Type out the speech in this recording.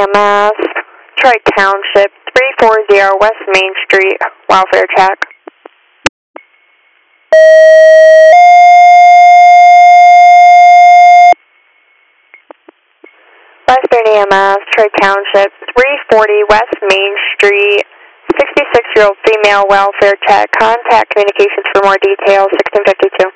EMS, Troy Township, 340 West Main Street, welfare check. Western EMS, Troy Township, 340 West Main Street, 66-year-old female welfare check. Contact communications for more details, 1652.